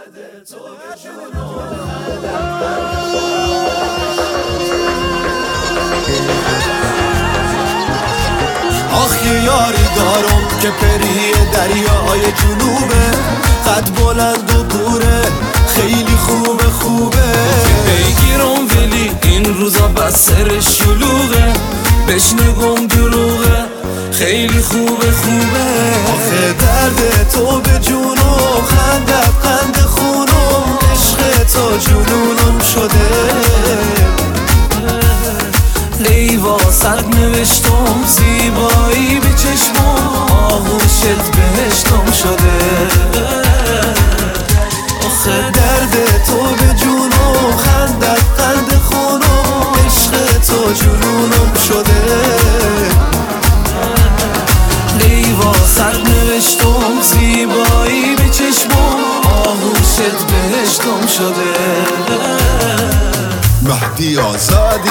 آخ یه یاری دارم که پری دریای جنوبه، قد بلند و بوره، خیلی خوبه بگیرم ولی این روزا بس سرش شلوغه، بهش نگم دروغه، خیلی خوبه آخه درد تو به جونم، خندت قند خونم، عشق تو جنونم شده. لیواسد نوشتم زیبایی به چشمم، آغوشت بهشتم شده. آخه درد تو به جونم، خندت قند خونم، عشق تو جنونم شده. لیواسد نوشتم زیبایی به چشمم، آغوشت بهشتم شده. مهدی آزادی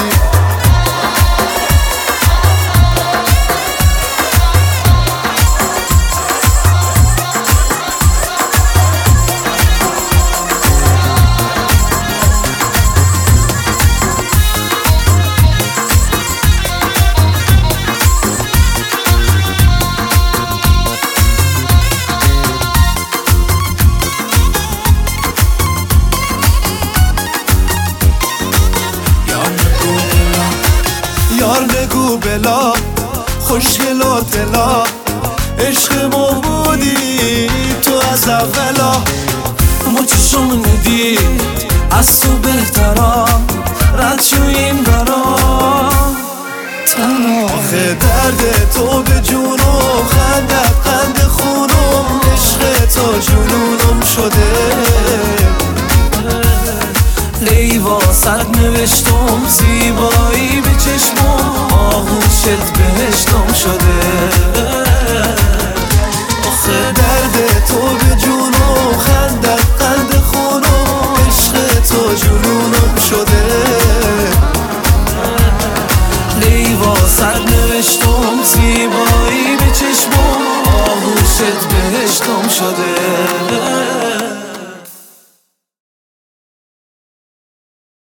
یار نگو بلا، خوشگل و دلا، عشق ما بودی تو از اولا. ما چشم ندید از تو بهترا، رد شو این برا تنها. آخه درد تو به جونم، خندت قند خونم، عشق تو جنونم شده. لیواسد نوشتم زیبایی به چشمم، آغوشت بهشتم شده. آخه درد تو به جونم، خندت قند خونم، عشق تو جنونم شده. لیواسد نوشتم زیبایی به چشمم، آغوشت بهشتم شده.